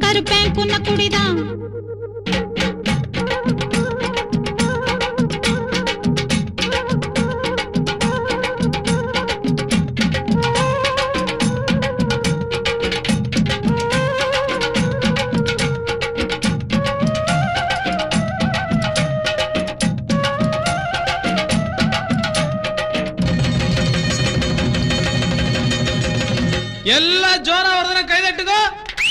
கருப்பேன் குன்ன குடிதான். எல்லா ஜோரா வருதுன்னா கை தட்டுக்கோ.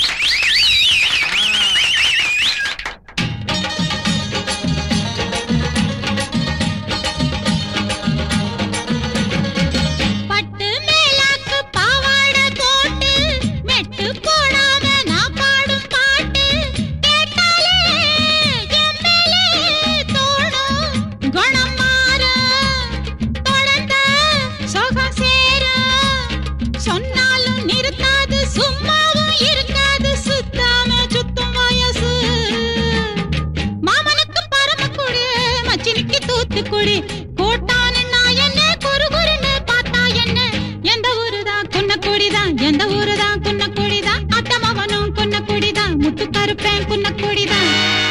பட்டு மேலாக்கு பாவாடை போட்டு மெட்டு போடாம நான் பாடும் பாட்டு கேட்டாலே என் மேலே தோணும் குணம் மாற தொடர்ந்த சுகம் சேர சொன்னாலும் நிறுத்தாது சும்மாவும் இருக்காது சுத்தாம சுத்தம் வயசு. மாமனுக்கு பரமக்குடி மச்சினிக்கு தூத்துக்குடி கோட்டான்னு நான் என்ன குறுகுறுன்னு பார்த்தா என்ன எந்த ஊருதான் குன்னக்குடிதான் எந்த ஊருதான் குன்னக்குடிதான் அத்தமவனும் குன்னக்குடிதான் முத்து கருப்பேன் குன்னக்குடிதான்.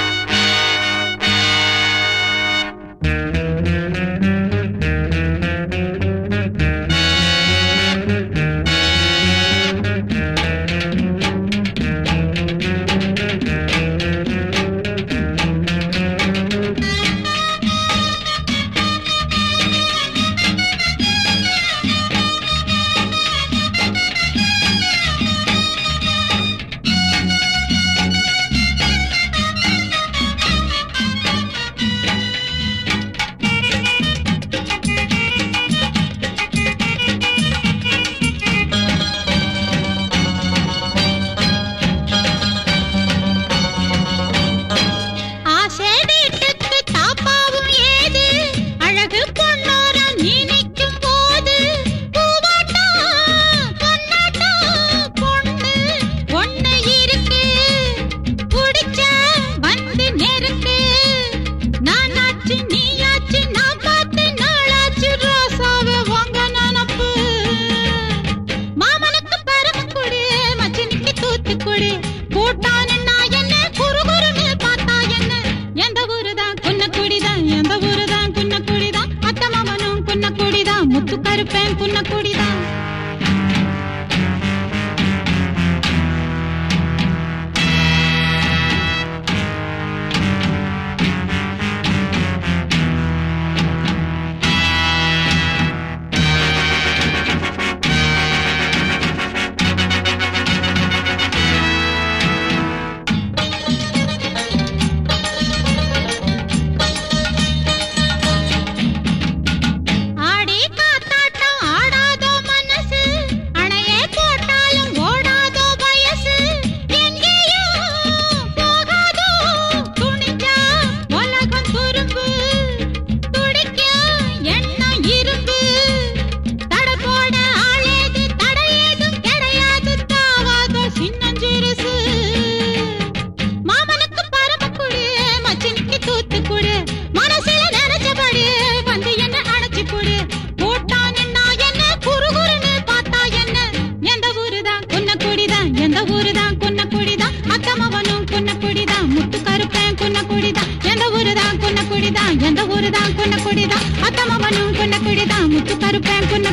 முத்து கருப்பேன் குன்னக்குடிதான். எந்த ஊருதான் குன்னக்குடிதான் அத்தமவனும் குன்னக்குடிதான் முத்து கருப்பேன் குன்னக்குடிதான். எந்த ஊருதான் குன்னக்குடிதான் எந்த ஊருதான் குன்னக்குடிதான் அத்தமவனும் குன்னக்குடிதான் முத்து கருப்பேன் குன்ன